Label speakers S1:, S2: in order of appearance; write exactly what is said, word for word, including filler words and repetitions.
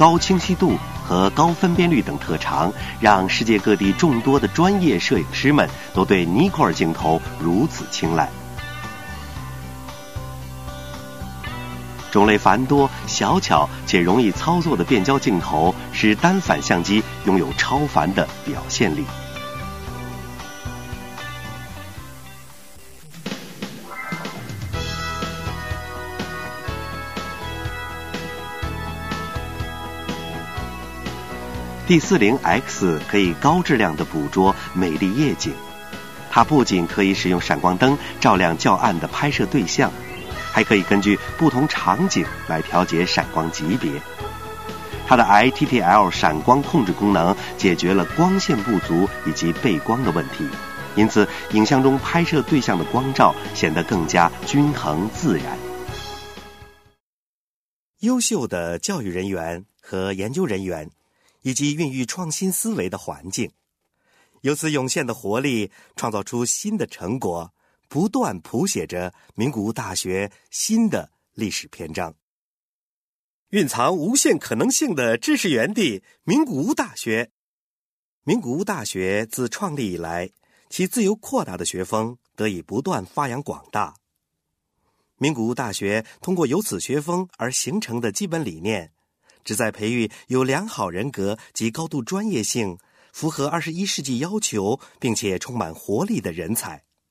S1: 高清晰度和高分辨率等特长，让世界各地众多的专业摄影师们都对尼科尔镜头如此青睐。种类繁多、小巧且容易操作的变焦镜头，使单反相机拥有超凡的表现力。D 四十 X 可以高质量地捕捉美丽夜景，它不仅可以使用闪光灯照亮较暗的拍摄对象，还可以根据不同场景来调节闪光级别。它的 I T T L 闪光控制功能解决了光线不足以及背光的问题，因此影像中拍摄对象的光照显得更加均衡自然。优秀的教育人员和研究人员，以及孕育创新思维的环境，由此涌现的活力创造出新的成果，不断谱写着名古屋大学新的历史篇章。蕴藏无限可能性的知识园地名古屋大学。名古屋大学自创立以来，其自由扩大的学风得以不断发扬光大。名古屋大学通过有此学风而形成的基本理念，旨在培育有良好人格及高度专业性、符合二十一世纪要求并且充满活力的人才。